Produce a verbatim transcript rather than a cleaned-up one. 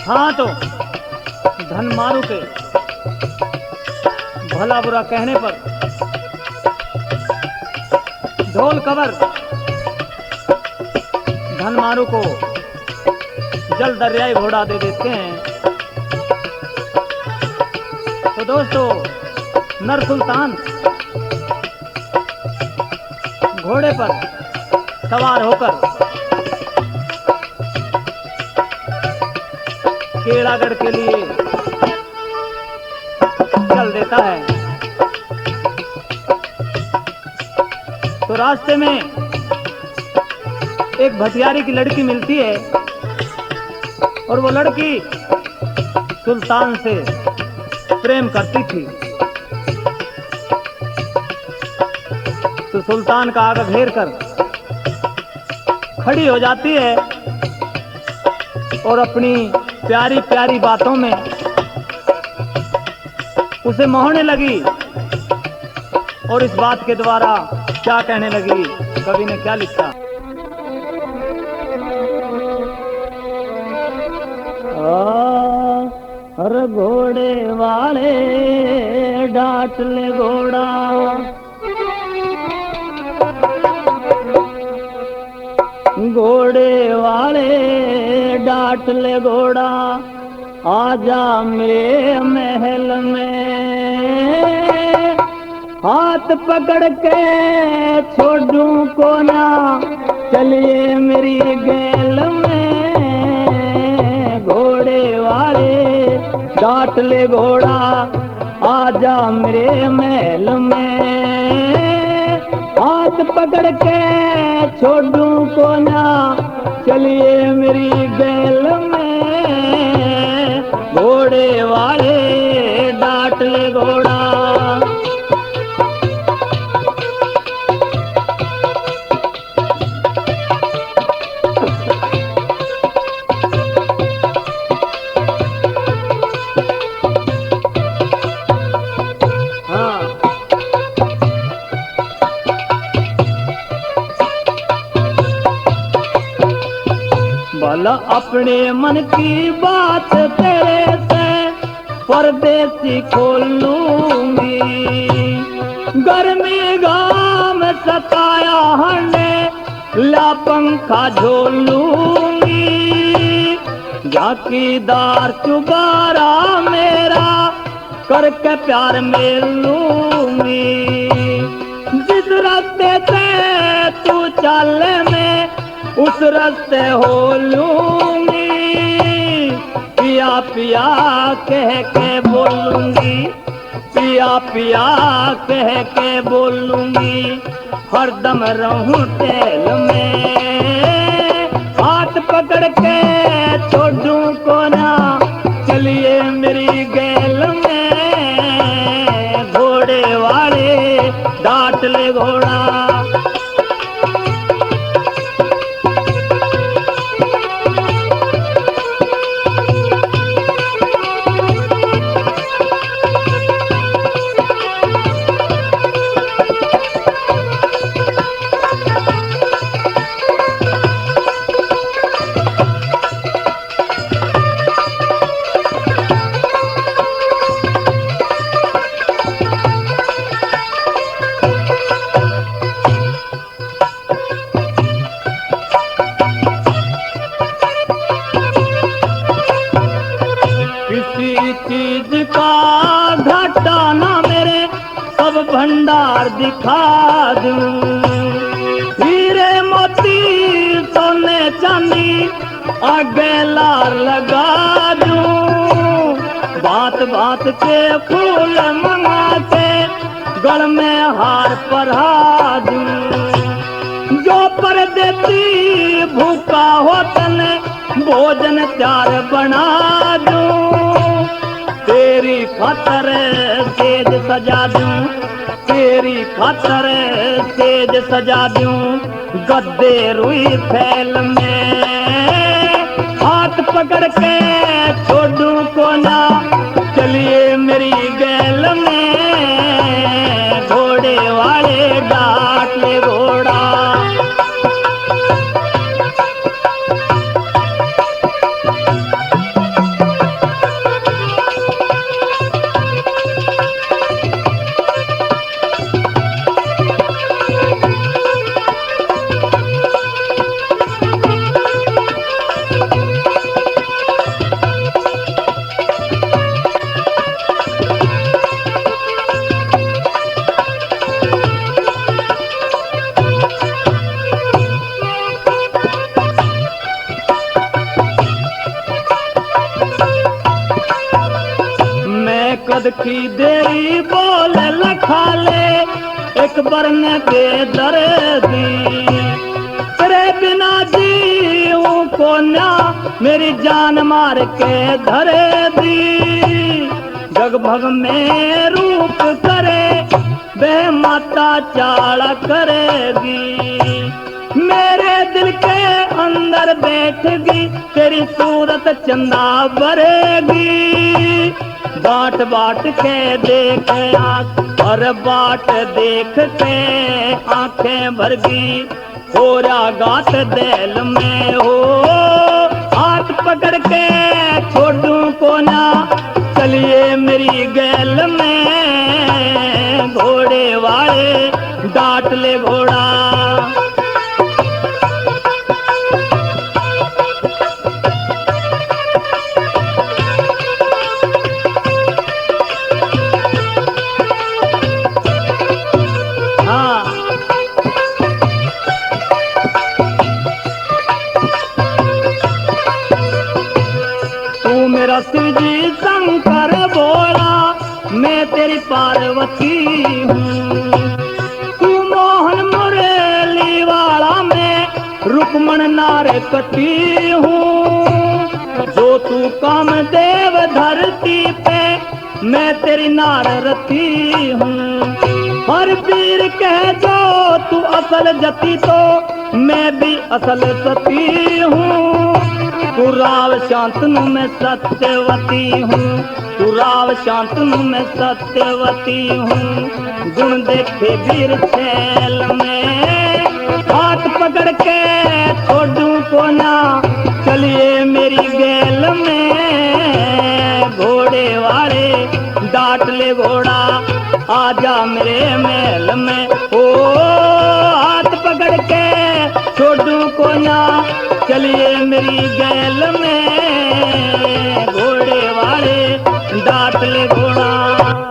हाँ तो धनमारू के भला बुरा कहने पर ढोल कवर धनमारू को जल दरियाई घोड़ा दे देते हैं। तो दोस्तों, नर सुल्तान घोड़े पर सवार होकर केड़ागढ़ के लिए चल देता है। तो रास्ते में एक भटियारी की लड़की मिलती है और वो लड़की सुल्तान से प्रेम करती थी। तो सुल्तान का आगे घेर कर खड़ी हो जाती है और अपनी प्यारी प्यारी बातों में उसे मोहने लगी। और इस बात के द्वारा क्या कहने लगी, कवि ने क्या लिखा। हर घोड़े वाले डांट ले घोड़ा, घोड़े वाले डांट ले घोड़ा, आजा मेरे महल में, हाथ पकड़ के छोड़ूं को ना, चलिए मेरी गैल में, घोड़े वाले डांट ले घोड़ा, आजा मेरे महल में, हाथ पकड़ के छोड़ूं को ना, चलिए मेरी गैल में, घोड़े वाले डांट ले घोड़ा। भला अपने मन की बात तेरे से परदेसी खोल लूंगी, गर्मी घाम सताया हंडे ला पंखा झोल लूंगी, जाकीदार चुबारा मेरा करके प्यार मेल लूंगी, जिस रास्ते से तू चले में उस रास्ते हो लूंगी, पिया पिया कह के बोलूंगी, पिया पिया कह के बोलूंगी, हरदम रहूं तेल में, हाथ पकड़ के छोड़ूं को ना, चलिए मेरी गैल में, घोड़े वाले डांट ले घोड़ा। चीज का घाटा ना मेरे सब भंडार दिखा दूं, हीरे मोती सोने चांदी आगे लार लगा दूं, बात बात के फूल मंगा के गल में हार पहरा दूं, जो परदेसी भूखा हो तने भोजन त्यार बना दूं, तेरी खातर सेज सजा दूं, तेरी खातर सेज सजा दूं, गद्दे रुई फैल में, हाथ पकड़ के छोड़ूं को ना, चलिए मेरी गैल में, घोड़े वाले डांट ले घोड़ा। कद की देरी बोल लखा ले एक बरन बेदर्दी तेरे बिना जीऊं को ना मेरी जान मार के धरे दी जग भग में रूप करे बे माता चाड़ा करेगी मेरे दिल के अंदर बैठगी तेरी सूरत चंदा भरेगी बाट बाट के देख आँख और बाट देख के आंखें भरगी हो गात दिल में हो हाथ पकड़ के छोड़ दूं को ना चलिए मेरी गैल में घोड़े वाले डांट ले घोड़ा मेरा शिव जी शंकर बोला मैं तेरी पार्वती हूँ तू मोहन मुरली वाला मैं रुक्मण नारकती हूँ जो तू कामदेव धरती पे मैं तेरी नाररती हूँ हर वीर कह जो तू असल जती तो मैं भी असल सती हूँ तू राव शांतनु में सत्यवती हूँ तू राव शांतनु में सत्यवती हूँ गुण देखे वीर छैल में हाथ पकड़ के छोड़ूं को ना चलिए मेरी गैल में घोड़े वाले डांट ले घोड़ा आजा मेरे महल में ओ हाथ पकड़ के छोड़ूं को ना चलिए मेरी गैल